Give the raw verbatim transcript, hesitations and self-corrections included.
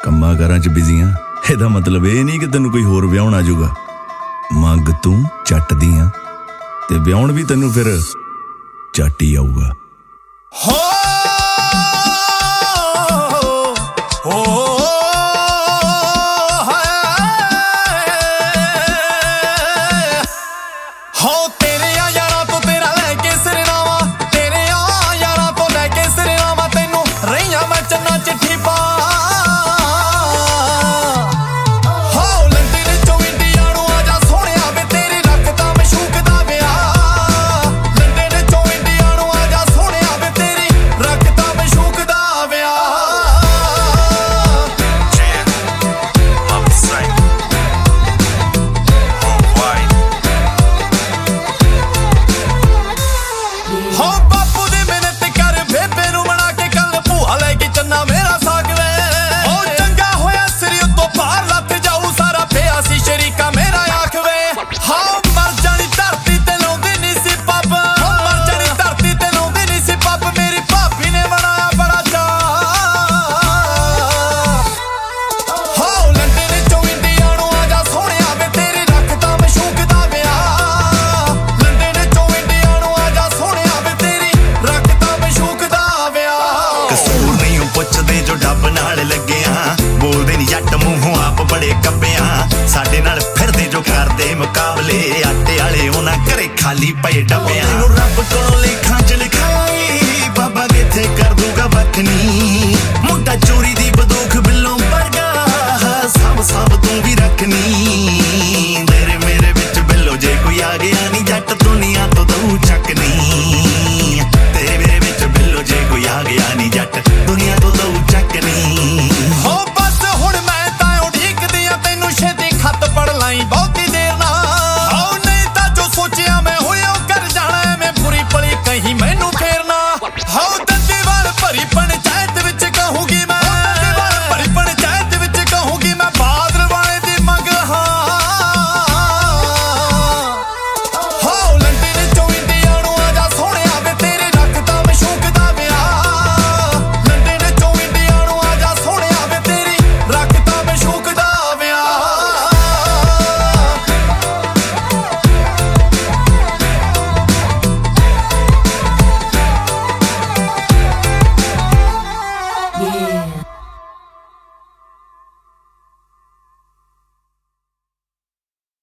ਕੰਮਾਂ ਕਾਰਾਂ 'ਚ ਬਿਜ਼ੀ ਆਂ। ਇਹਦਾ ਮਤਲਬ ਇਹ ਨਹੀਂ ਕਿ ਤੈਨੂੰ ਕੋਈ ਹੋਰ ਵਿਆਹੁਣ ਆ ਜਾਊਗਾ। ਮੰਗ ਤੂੰ ਚੱਟ ਦੀ ਆਂ ਤੇ ਵਿਆਹੁਣ ਵੀ ਤੈਨੂੰ ਫਿਰ ਚੱਟ ਹੀ ਆਊਗਾ। ਹੋ ਸਾਡੇ ਨਾਲ ਫਿਰਦੇ ਜੋ ਕਰਦੇ ਮੁਕਾਬਲੇ ਆਟੇ ਵਾਲੇ ਉਹਨਾਂ ਘਰੇ ਖਾਲੀ ਪਏ ਡੱਬਿਆਂ। ਰੱਬ ਕੋਲੋਂ ਲੇਖਾਂ ਚ ਲਿਖਾਈ ਬਾਬਾ ਕਿੱਥੇ ਕਰ ਦੂਗਾ ਬਖਨੀ।